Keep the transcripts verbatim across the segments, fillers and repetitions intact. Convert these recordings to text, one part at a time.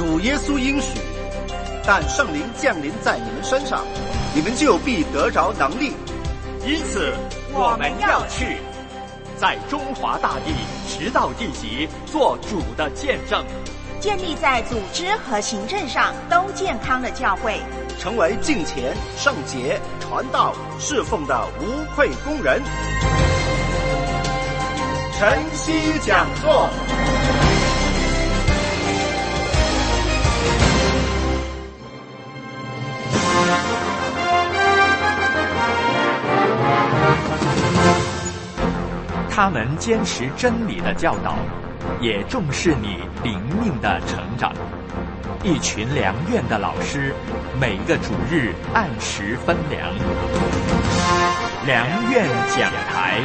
主耶稣应许，但圣灵降临在你们身上，你们就必得着能力。 因此我们要去，在中华大地直到地极做主的见证， 建立在组织和行政上都健康的教会， 成为敬虔、圣洁、传道、侍奉的无愧工人。晨曦讲座。 他们坚持真理的教导，也重视你灵命的成长。一群良院的老师，每个主日按时分粮。良院讲台，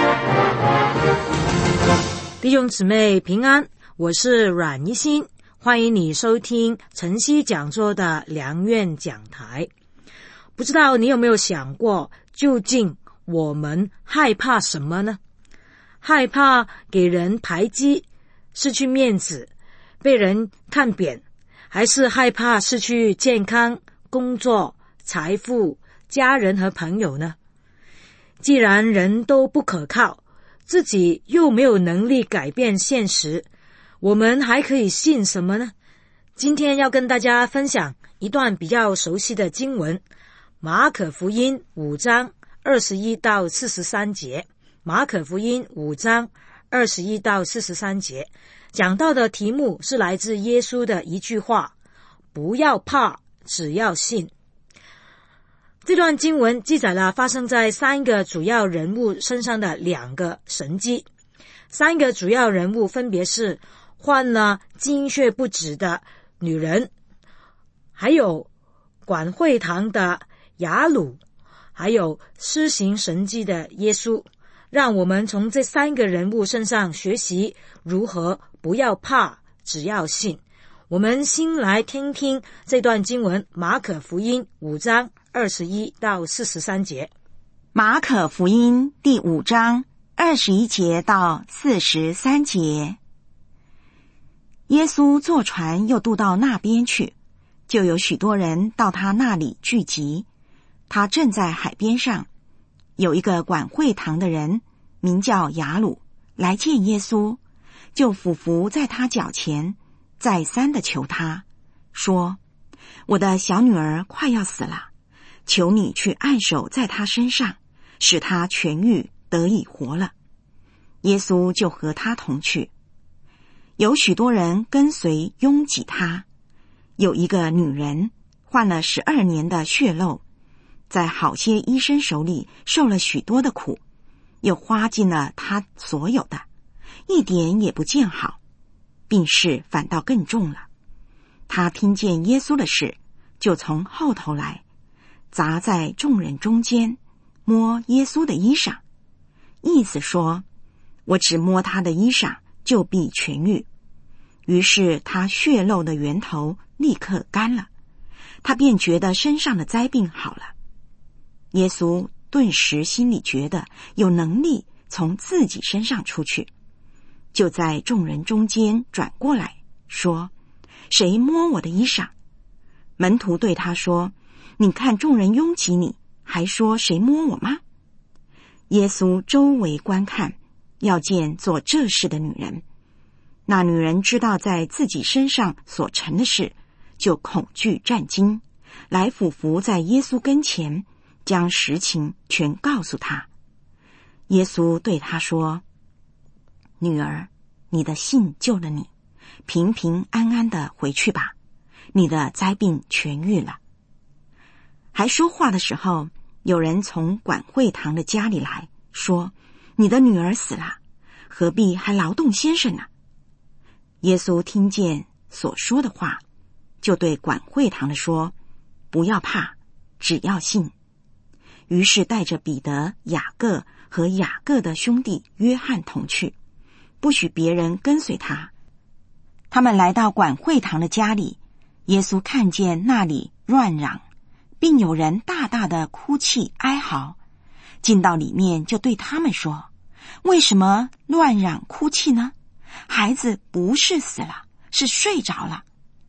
弟兄姊妹平安，我是阮一心，欢迎你收听晨曦讲座的良院讲台。不知道你有没有想过，究竟我们害怕什么呢？害怕给人排挤，失去面子，被人看扁，还是害怕失去健康、工作、财富、家人和朋友呢？既然人都不可靠，自己又没有能力改变现实，我们还可以信什么呢？今天要跟大家分享一段比较熟悉的经文，马可福音五章二十一到四十三节。马可福音五章二十一到四十三节讲到的题目是来自耶稣的一句话：不要怕，只要信。这段经文记载了发生在三个主要人物身上的两个神迹。三个主要人物分别是患了经血不止的女人，还有管会堂的雅鲁，还有施行神迹的耶稣。让我们从这三个人物身上学习如何不要怕，只要信。我们先来听听这段经文，马可福音五章二十一到四十三节。 马可福音第五章二十一节到四十三节。耶稣坐船又渡到那边去，就有许多人到他那里聚集。他正在海边上，有一个管会堂的人名叫雅鲁来见耶稣，就俯伏在他脚前，再三的求他说：我的小女儿快要死了，求你去按手在她身上，使她痊愈，得以活了。耶稣就和他同去。有许多人跟随拥挤他，有一个女人患了十二年的血漏，在好些医生手里受了许多的苦，又花尽了他所有的，一点也不见好，病势反倒更重了。他听见耶稣的事，就从后头来，砸在众人中间，摸耶稣的衣裳，意思说：我只摸他的衣裳，就必痊愈。于是他血漏的源头立刻干了，他便觉得身上的灾病好了。耶稣顿时心里觉得有能力从自己身上出去，就在众人中间转过来说：谁摸我的衣裳？门徒对他说：你看众人拥挤你，还说谁摸我吗？耶稣周围观看，要见做这事的女人。那女人知道在自己身上所成的事，就恐惧战惊，来俯伏在耶稣跟前，将实情全告诉他。耶稣对他说：女儿，你的信救了你，平平安安的回去吧，你的灾病痊愈了。还说话的时候，有人从管会堂的家里来说：你的女儿死了，何必还劳动先生呢？耶稣听见所说的话，就对管会堂的说：不要怕，只要信。于是带着彼得、雅各和雅各的兄弟约翰同去，不许别人跟随他。他们来到管会堂的家里，耶稣看见那里乱嚷，并有人大大的哭泣哀嚎，进到里面就对他们说：为什么乱嚷哭泣呢？孩子不是死了，是睡着了。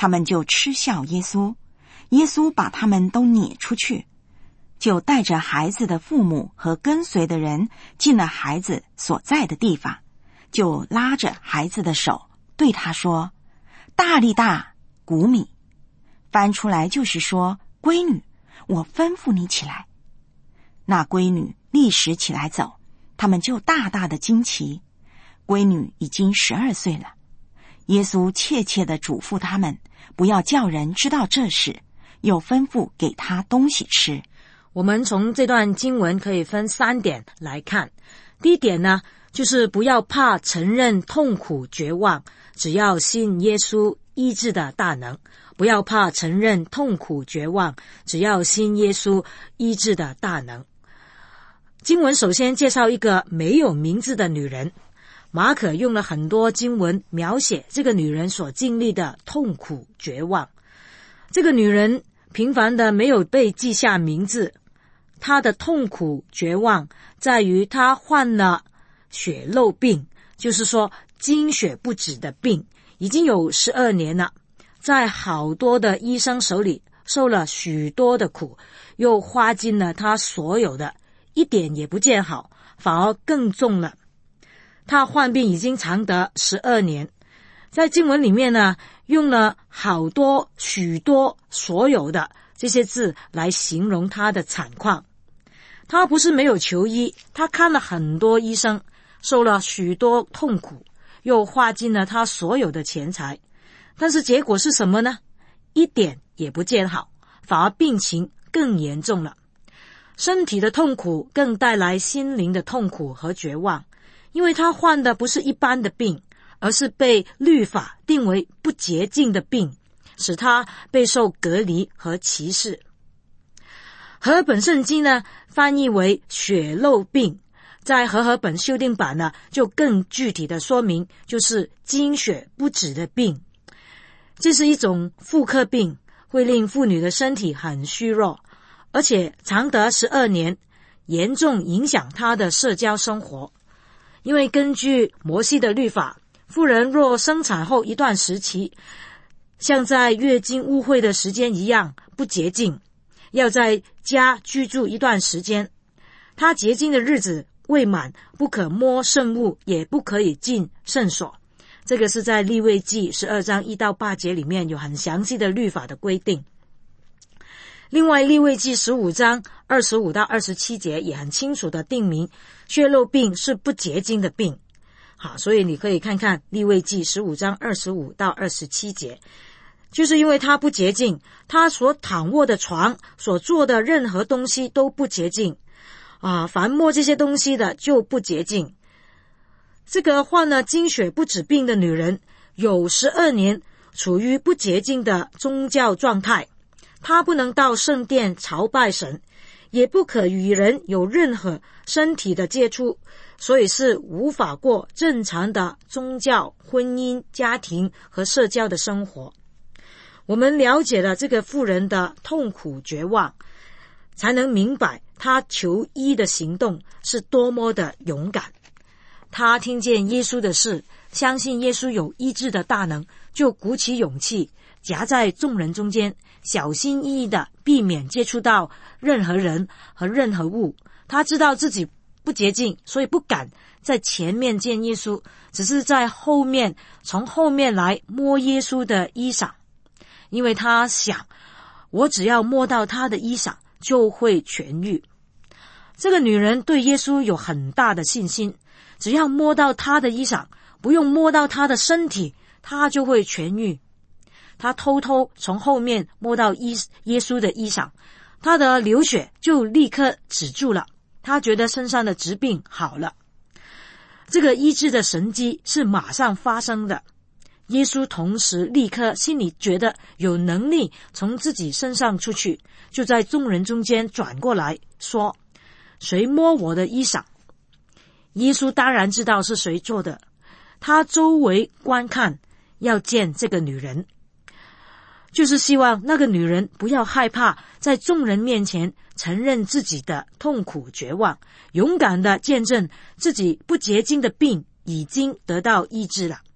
他们就嗤笑耶稣。耶稣把他们都撵出去，就带着孩子的父母和跟随的人进了孩子所在的地方，就拉着孩子的手对他说：大利大古米，翻出来就是说，闺女，我吩咐你起来。那闺女立时起来走，他们就大大的惊奇。闺女已经十二岁了。耶稣切切地嘱咐他们，不要叫人知道这事，又吩咐给他东西吃。 我们从这段经文可以分三点来看。第一点呢，就是不要怕承认痛苦绝望，只要信耶稣医治的大能。不要怕承认痛苦绝望，只要信耶稣医治的大能。经文首先介绍一个没有名字的女人，马可用了很多经文描写这个女人所经历的痛苦绝望。这个女人平凡的没有被记下名字，她的痛苦绝望在于她患了血漏病，就是说经血不止的病，已经有十二年了，在好多的医生手里受了许多的苦，又花尽了她所有的，一点也不见好，反而更重了。她患病已经长达十二年，在经文里面呢，用了好多许多所有的这些字来形容她的惨况。她不是没有求医，她看了很多医生，受了许多痛苦，又花尽了她所有的钱财，但是结果是什么呢？一点也不见好，反而病情更严重了。身体的痛苦更带来心灵的痛苦和绝望，因为他患的不是一般的病，而是被律法定为不洁净的病，使他备受隔离和歧视。和合本圣经呢，翻译为血漏病，在和合本修订版呢，就更具体的说明，就是经血不止的病。这是一种妇科病，会令妇女的身体很虚弱，而且长达十二年，严重影响她的社交生活。因为根据摩西的律法，妇人若生产后一段时期，像在月经污秽的时间一样不洁净，要在家居住一段时间。她洁净的日子未满，不可摸圣物，也不可以进圣所。这个是在利未记十二章一到八节里面有很详细的律法的规定。另外利未记十五章二十五到二十七节也很清楚的定明血漏病是不洁净的病。好，所以你可以看看利未记十五章二十五到二十七节，就是因为它不洁净，他所躺卧的床，所做的任何东西都不洁净啊，凡摸这些东西的就不洁净。这个患了经血不止病的女人有十二年处于不洁净的宗教状态，她不能到圣殿朝拜神，也不可与人有任何身体的接触，所以是无法过正常的宗教、婚姻、家庭和社交的生活。我们了解了这个妇人的痛苦绝望，才能明白她求医的行动是多么的勇敢。她听见耶稣的事，相信耶稣有医治的大能，就鼓起勇气，夹在众人中间，小心翼翼的避免接触到任何人和任何物。她知道自己不洁净，所以不敢在前面见耶稣，只是在后面，从后面来摸耶稣的衣裳，因为她想，我只要摸到他的衣裳就会痊愈。这个女人对耶稣有很大的信心，只要摸到他的衣裳，不用摸到他的身体，他就会痊愈。他偷偷从后面摸到耶稣的衣裳，他的流血就立刻止住了，他觉得身上的疾病好了。这个医治的神迹是马上发生的，耶稣同时立刻心里觉得有能力从自己身上出去，就在众人中间转过来说，谁摸我的衣裳？耶稣当然知道是谁做的，他周围观看，要见这个女人，就是希望那个女人不要害怕在众人面前承认自己的痛苦绝望，勇敢地见证自己不洁净的病已经得到医治了。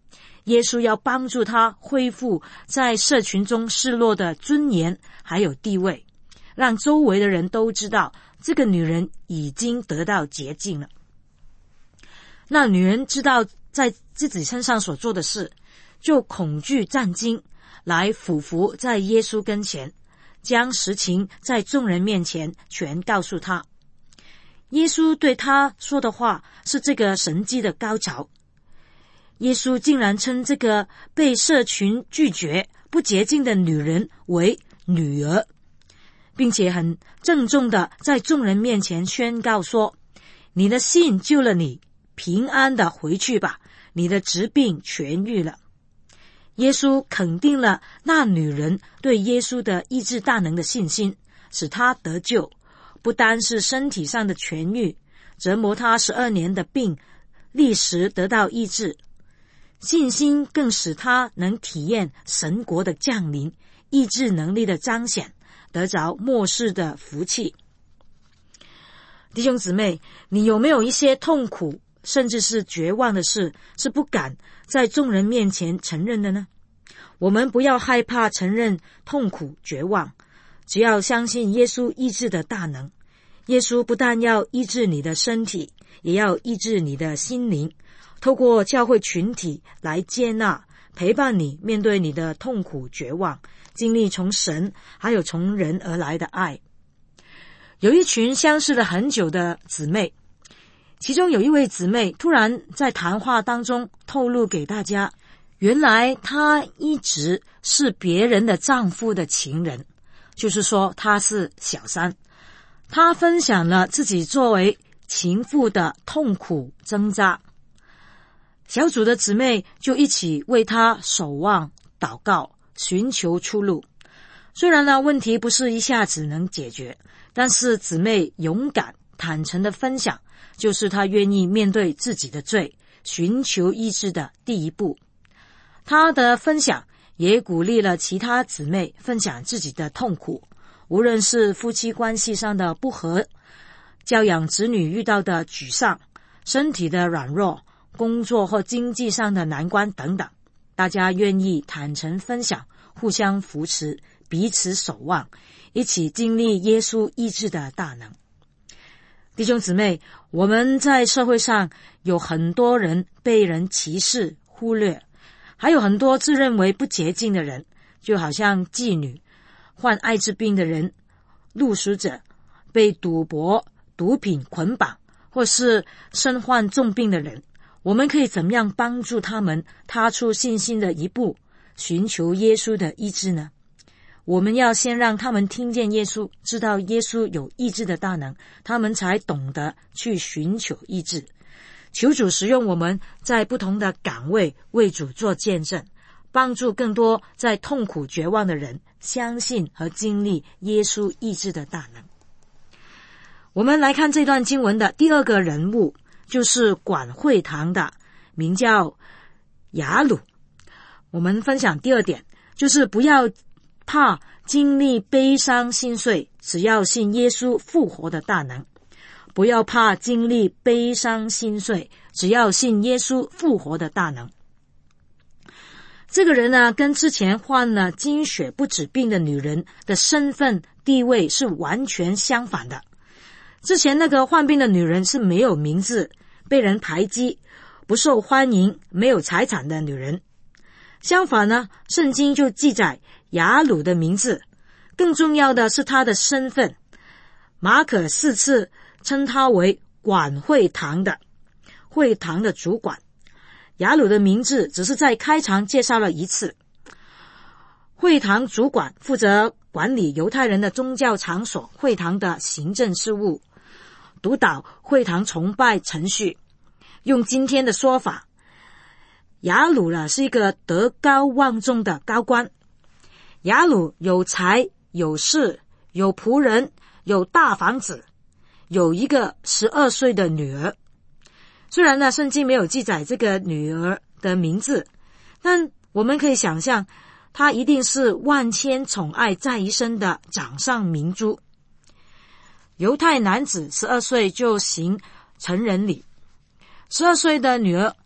耶稣要帮助他恢复在社群中失落的尊严还有地位，让周围的人都知道这个女人已经得到洁净了。那女人知道在自己身上所做的事，就恐惧战惊，来俯伏在耶稣跟前，将实情在众人面前全告诉他。耶稣对他说的话是这个神迹的高潮。耶稣竟然称这个被社群拒绝不洁净的女人为女儿，并且很郑重地在众人面前宣告说，你的信救了你，平安地回去吧，你的疾病痊愈了。耶稣肯定了那女人对耶稣的医治大能的信心，使她得救，不单是身体上的痊愈，折磨她十二年的病立时得到医治。信心更使他能体验神国的降临，医治能力的彰显，得着末世的福气。弟兄姊妹，你有没有一些痛苦甚至是绝望的事是不敢在众人面前承认的呢？我们不要害怕承认痛苦绝望，只要相信耶稣医治的大能。耶稣不但要医治你的身体，也要医治你的心灵，透过教会群体来接纳陪伴你面对你的痛苦绝望，经历从神还有从人而来的爱。有一群相识了很久的姊妹，其中有一位姊妹突然在谈话当中透露给大家，原来她一直是别人的丈夫的情人，就是说她是小三。她分享了自己作为情妇的痛苦挣扎，小组的姊妹就一起为她守望祷告，寻求出路。虽然呢问题不是一下子能解决，但是姊妹勇敢坦诚的分享，就是她愿意面对自己的罪，寻求医治的第一步。她的分享也鼓励了其他姊妹分享自己的痛苦，无论是夫妻关系上的不和，教养子女遇到的沮丧，身体的软弱，工作或经济上的难关等等，大家愿意坦诚分享，互相扶持，彼此守望，一起经历耶稣医治的大能。弟兄姊妹，我们在社会上有很多人被人歧视忽略，还有很多自认为不洁净的人，就好像妓女、患艾滋病的人、露宿者、被赌博、毒品捆绑，或是身患重病的人。我们可以怎么样帮助他们踏出信心的一步，寻求耶稣的医治呢？我们要先让他们听见耶稣，知道耶稣有医治的大能，他们才懂得去寻求医治。求主使用我们在不同的岗位为主做见证，帮助更多在痛苦绝望的人相信和经历耶稣医治的大能。我们来看这段经文的第二个人物，就是管会堂的，名叫雅鲁。我们分享第二点，就是不要怕经历悲伤心碎，只要信耶稣复活的大能。不要怕经历悲伤心碎，只要信耶稣复活的大能。这个人呢，跟之前患了经血不止病的女人的身份地位是完全相反的。之前那个患病的女人是没有名字，被人排挤，不受欢迎，没有财产的女人。相反呢，圣经就记载雅鲁的名字，更重要的是她的身份。马可四次称她为管会堂的，会堂的主管。雅鲁的名字只是在开场介绍了一次。会堂主管负责管理犹太人的宗教场所会堂的行政事务，督导会堂崇拜程序。用今天的说法，雅鲁呢是一个德高望重的高官。雅鲁有财有势，有仆人，有大房子，有一个十二岁的女儿。虽然呢圣经没有记载这个女儿的名字，但我们可以想象她一定是万千宠爱在一身的掌上明珠。犹太男子十二岁就行成人礼，十二岁的女儿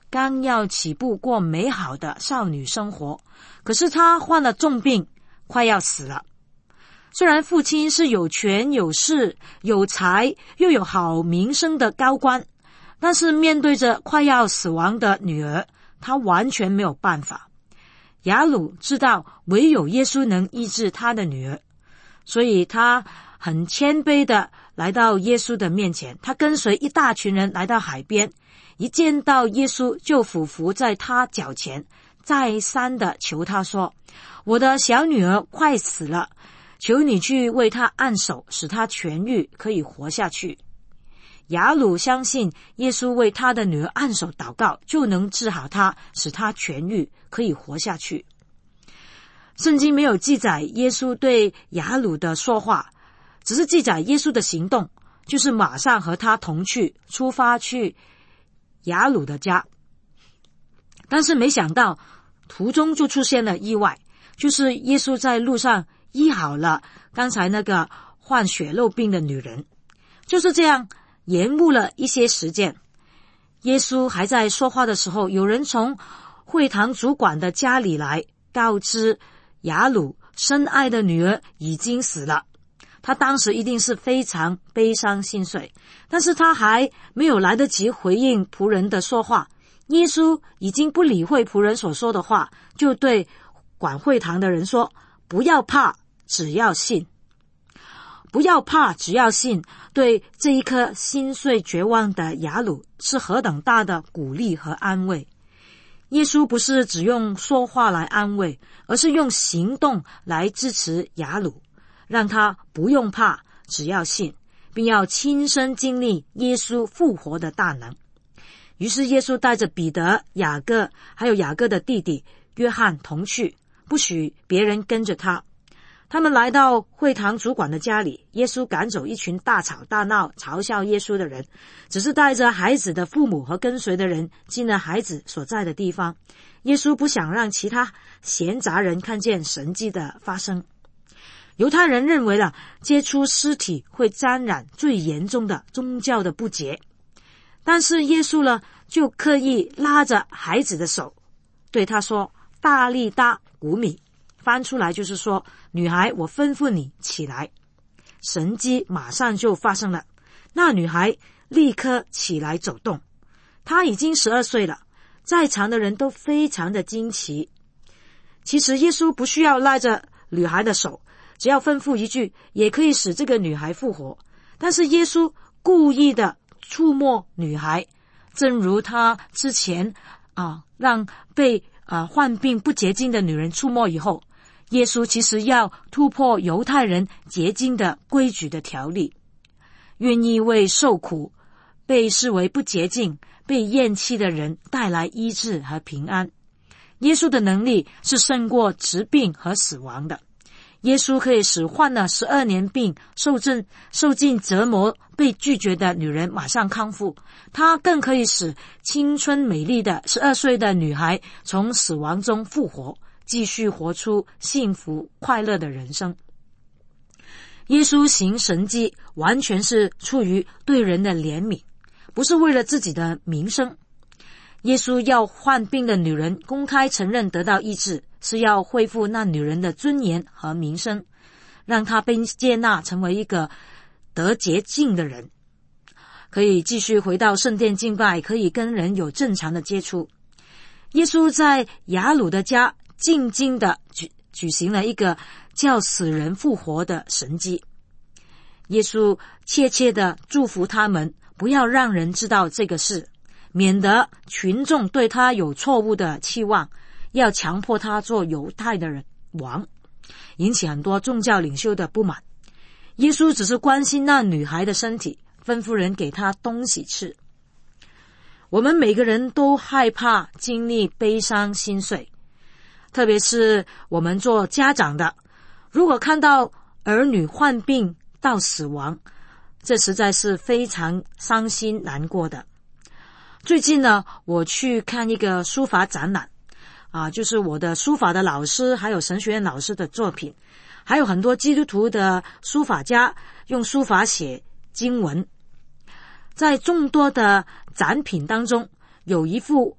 刚要起步过美好的少女生活，可是她患了重病，快要死了。虽然父亲是有权有势有才又有好名声的高官，但是面对着快要死亡的女儿，他完全没有办法。雅鲁知道唯有耶稣能医治他的女儿，所以他很谦卑的来到耶稣的面前，他跟随一大群人来到海边，一见到耶稣就俯伏在他脚前，再三的求他说，我的小女儿快死了，求你去为她按手，使她痊愈，可以活下去。雅鲁相信耶稣为他的女儿按手祷告，就能治好她，使她痊愈，可以活下去。圣经没有记载耶稣对雅鲁的说话，只是记载耶稣的行动，就是马上和他同去，出发去雅鲁的家。但是没想到途中就出现了意外，就是耶稣在路上医好了刚才那个患血漏病的女人。就是这样延误了一些时间，耶稣还在说话的时候，有人从会堂主管的家里来告知雅鲁深爱的女儿已经死了。他当时一定是非常悲伤心碎，但是他还没有来得及回应仆人的说话，耶稣已经不理会仆人所说的话，就对管会堂的人说，不要怕，只要信。不要怕，只要信，对这一颗心碎绝望的雅鲁是何等大的鼓励和安慰。耶稣不是只用说话来安慰，而是用行动来支持雅鲁，让他不用怕，只要信，并要亲身经历耶稣复活的大能。于是耶稣带着彼得、雅各还有雅各的弟弟约翰同去，不许别人跟着他。他们来到会堂主管的家里，耶稣赶走一群大吵大闹嘲笑耶稣的人，只是带着孩子的父母和跟随的人进了孩子所在的地方。耶稣不想让其他闲杂人看见神迹的发生。犹太人认为了接触尸体会沾染最严重的宗教的不洁，但是耶稣呢就刻意拉着孩子的手，对他说，大利大古米，翻出来就是说，女孩，我吩咐你起来。神迹马上就发生了，那女孩立刻起来走动。她已经十二岁了，在场的人都非常的惊奇。其实耶稣不需要拉着女孩的手，只要吩咐一句，也可以使这个女孩复活。但是耶稣故意的触摸女孩，正如他之前啊让被啊患病不洁净的女人触摸以后，耶稣其实要突破犹太人洁净的规矩的条例，愿意为受苦、被视为不洁净、被厌弃的人带来医治和平安。耶稣的能力是胜过疾病和死亡的。耶稣可以使患了十二年病、受尽受尽折磨、被拒绝的女人马上康复。他更可以使青春美丽的十二岁的女孩从死亡中复活，继续活出幸福快乐的人生。耶稣行神迹完全是出于对人的怜悯，不是为了自己的名声。耶稣要患病的女人公开承认得到医治，是要恢复那女人的尊严和名声，让她被接纳成为一个得洁净的人，可以继续回到圣殿敬拜，可以跟人有正常的接触。耶稣在雅鲁的家静静地 举, 举行了一个叫死人复活的神迹。耶稣切切地祝福他们，不要让人知道这个事，免得群众对他有错误的期望，要强迫他做犹太的人王，引起很多宗教领袖的不满。耶稣只是关心那女孩的身体，吩咐人给她东西吃。我们每个人都害怕经历悲伤心碎，特别是我们做家长的，如果看到儿女患病到死亡，这实在是非常伤心难过的。最近呢，我去看一个书法展览啊，就是我的书法的老师还有神学院老师的作品，还有很多基督徒的书法家用书法写经文。在众多的展品当中，有一幅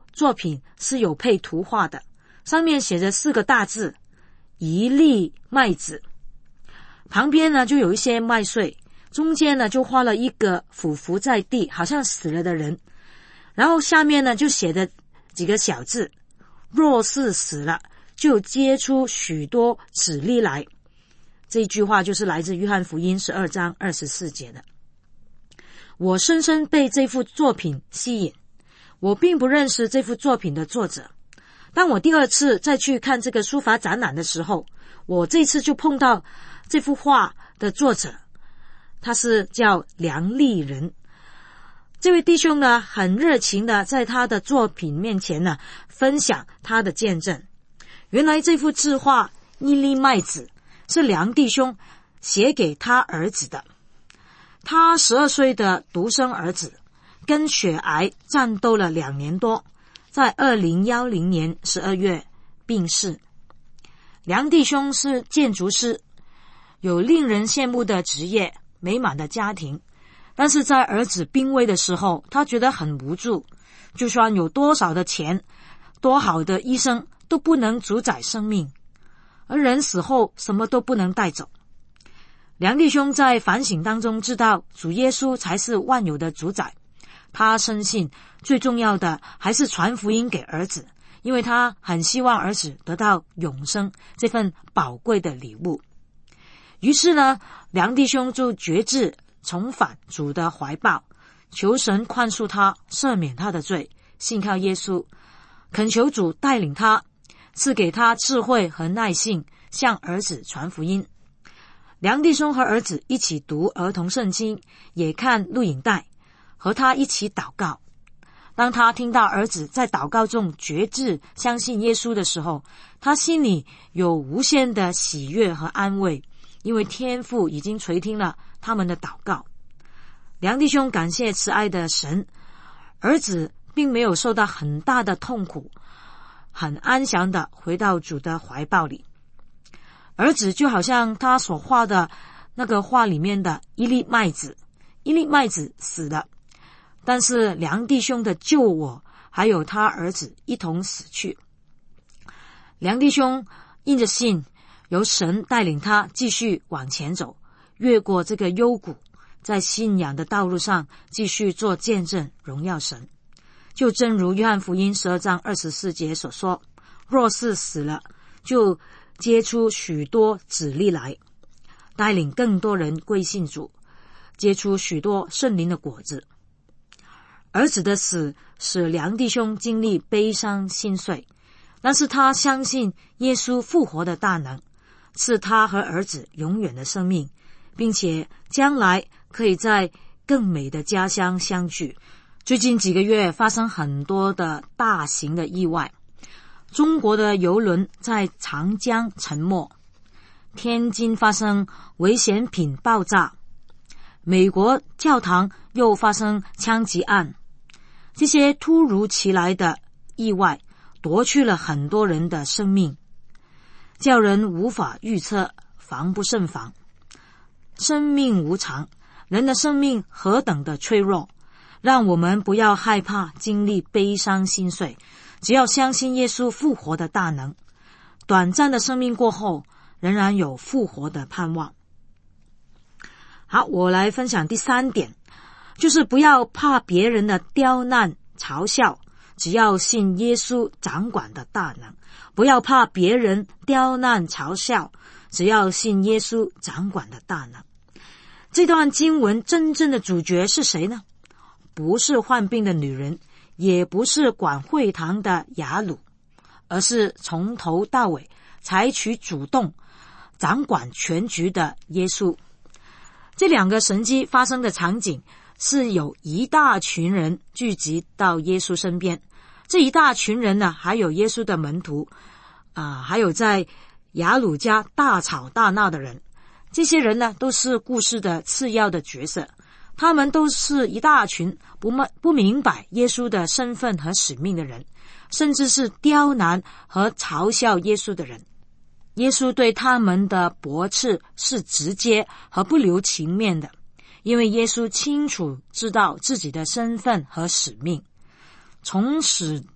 作品是有配图画的，上面写着四个大字一粒麦子，旁边呢就有一些麦穗，中间呢就画了一个俯伏在地好像死了的人，然后下面呢就写着几个小字，若是死了就结出许多子粒来。这一句话就是来自约翰福音十二章二十四节的。我深深被这幅作品吸引，我并不认识这幅作品的作者。当我第二次再去看这个书法展览的时候，我这次就碰到这幅画的作者，他是叫梁立仁。这位弟兄呢，很热情的在他的作品面前呢，分享他的见证。原来这幅字画一粒麦子是梁弟兄写给他儿子的。他十二岁的独生儿子跟血癌战斗了两年多，在二零一零年十二月病逝。梁弟兄是建筑师，有令人羡慕的职业，美满的家庭，但是在儿子病危的时候，他觉得很无助，就算有多少的钱，多好的医生都不能主宰生命，而人死后什么都不能带走。梁弟兄在反省当中知道主耶稣才是万有的主宰，他深信最重要的还是传福音给儿子，因为他很希望儿子得到永生这份宝贵的礼物。于是呢，梁弟兄就决志重返主的怀抱，求神宽恕他，赦免他的罪，信靠耶稣，恳求主带领他，赐给他智慧和耐性，向儿子传福音。梁弟兄和儿子一起读儿童圣经，也看录影带，和他一起祷告。当他听到儿子在祷告中决志相信耶稣的时候，他心里有无限的喜悦和安慰，因为天父已经垂听了他们的祷告。梁弟兄感谢慈爱的神，儿子并没有受到很大的痛苦，很安详的回到主的怀抱里。儿子就好像他所画的那个画里面的一粒麦子，一粒麦子死了，但是梁弟兄的救我还有他儿子一同死去。梁弟兄印着信，由神带领他继续往前走，越过这个幽谷，在信仰的道路上继续做见证，荣耀神。就正如约翰福音十二章二十四节所说，若是死了，就结出许多子粒来，带领更多人归信主，结出许多圣灵的果子。儿子的死使梁弟兄经历悲伤心碎，但是他相信耶稣复活的大能，赐他和儿子永远的生命，并且将来可以在更美的家乡相聚。最近几个月发生很多的大型的意外，中国的邮轮在长江沉没，天津发生危险品爆炸，美国教堂又发生枪击案。这些突如其来的意外夺去了很多人的生命，叫人无法预测，防不胜防。生命无常，人的生命何等的脆弱，让我们不要害怕经历悲伤心碎，只要相信耶稣复活的大能，短暂的生命过后仍然有复活的盼望。好，我来分享第三点，就是不要怕别人的刁难嘲笑，只要信耶稣掌管的大能。不要怕别人刁难嘲笑，只要信耶稣掌管的大能。这段经文真正的主角是谁呢？不是患病的女人，也不是管会堂的雅鲁，而是从头到尾采取主动掌管全局的耶稣。这两个神迹发生的场景是有一大群人聚集到耶稣身边，这一大群人呢，还有耶稣的门徒啊、呃，还有在雅鲁家大吵大闹的人。这些人呢，都是故事的次要的角色，他们都是一大群不不明白耶稣的身份和使命的人，甚至是刁难和嘲笑耶稣的人。耶稣对他们的驳斥是直接和不留情面的，因为耶稣清楚知道自己的身份和使命。从始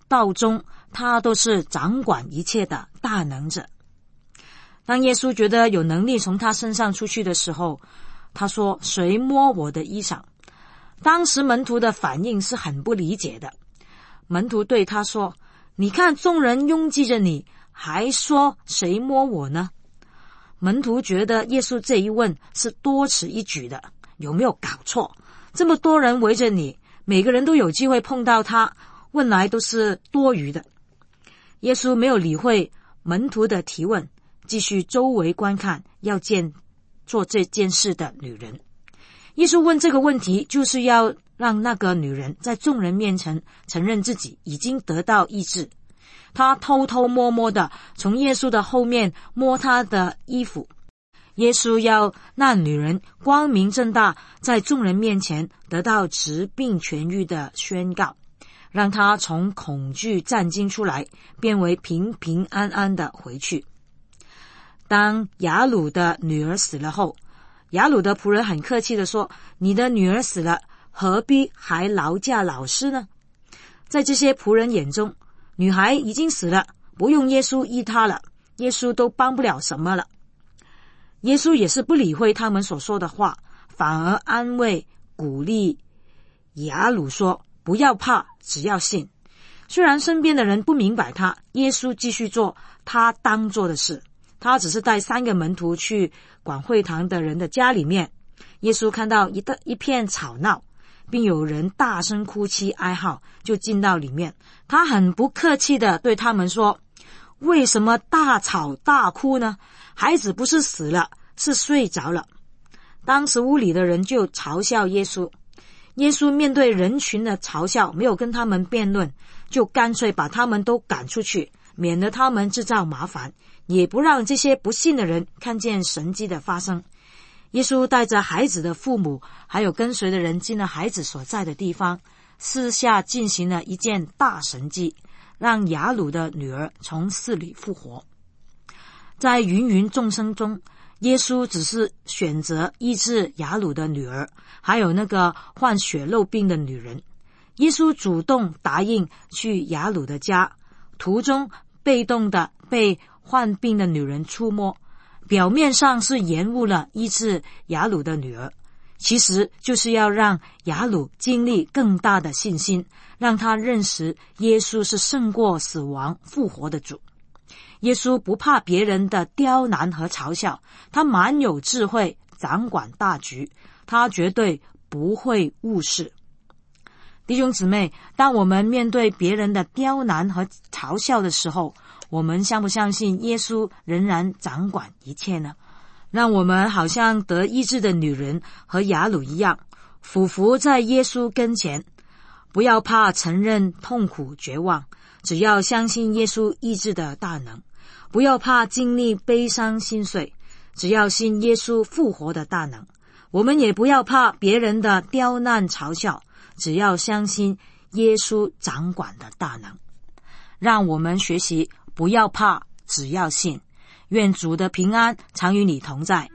到终，他都是掌管一切的大能者。当耶稣觉得有能力从他身上出去的时候，他说：谁摸我的衣裳？当时门徒的反应是很不理解的。门徒对他说：你看众人拥挤着你，还说谁摸我呢？门徒觉得耶稣这一问是多此一举的，有没有搞错？这么多人围着你，每个人都有机会碰到他，问来都是多余的。耶稣没有理会门徒的提问，继续周围观看要见做这件事的女人。耶稣问这个问题，就是要让那个女人在众人面前承认自己已经得到医治。他偷偷摸摸的从耶稣的后面摸他的衣服。耶稣要那女人光明正大在众人面前得到疾病痊愈的宣告，让她从恐惧战惊出来，变为平平安安的回去。当雅鲁的女儿死了后，雅鲁的仆人很客气地说：你的女儿死了，何必还劳驾老师呢？在这些仆人眼中，女孩已经死了，不用耶稣医她了，耶稣都帮不了什么了。耶稣也是不理会他们所说的话，反而安慰鼓励雅鲁说：不要怕，只要信。虽然身边的人不明白他，耶稣继续做他当做的事。他只是带三个门徒去管会堂的人的家里面，耶稣看到一的一片吵闹，并有人大声哭泣哀号，就进到里面。他很不客气地对他们说：为什么大吵大哭呢？孩子不是死了，是睡着了。当时屋里的人就嘲笑耶稣，耶稣面对人群的嘲笑，没有跟他们辩论，就干脆把他们都赶出去，免得他们制造麻烦，也不让这些不信的人看见神迹的发生。耶稣带着孩子的父母还有跟随的人进了孩子所在的地方，私下进行了一件大神迹，让雅鲁的女儿从死里复活。在芸芸众生中，耶稣只是选择医治雅鲁的女儿，还有那个患血漏病的女人。耶稣主动答应去雅鲁的家，途中被动的被患病的女人触摸，表面上是延误了医治雅鲁的女儿，其实就是要让雅鲁经历更大的信心，让他认识耶稣是胜过死亡复活的主。耶稣不怕别人的刁难和嘲笑，他蛮有智慧，掌管大局，他绝对不会误事。弟兄姊妹，当我们面对别人的刁难和嘲笑的时候，我们相不相信耶稣仍然掌管一切呢？让我们好像得医治的女人和雅鲁一样，俯伏在耶稣跟前，不要怕承认痛苦绝望，只要相信耶稣医治的大能；不要怕经历悲伤心碎，只要信耶稣复活的大能。我们也不要怕别人的刁难嘲笑，只要相信耶稣掌管的大能。让我们学习不要怕，只要信。愿主的平安常与你同在。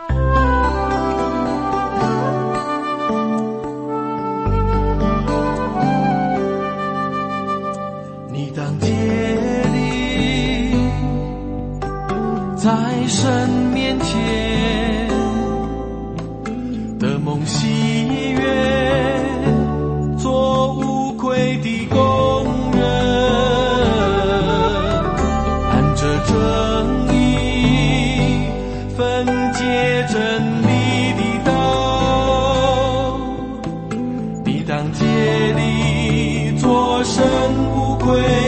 你当竭力在神面前的梦喜悦，做无愧的工人，按着正义分解真理的道。你当竭力做神无愧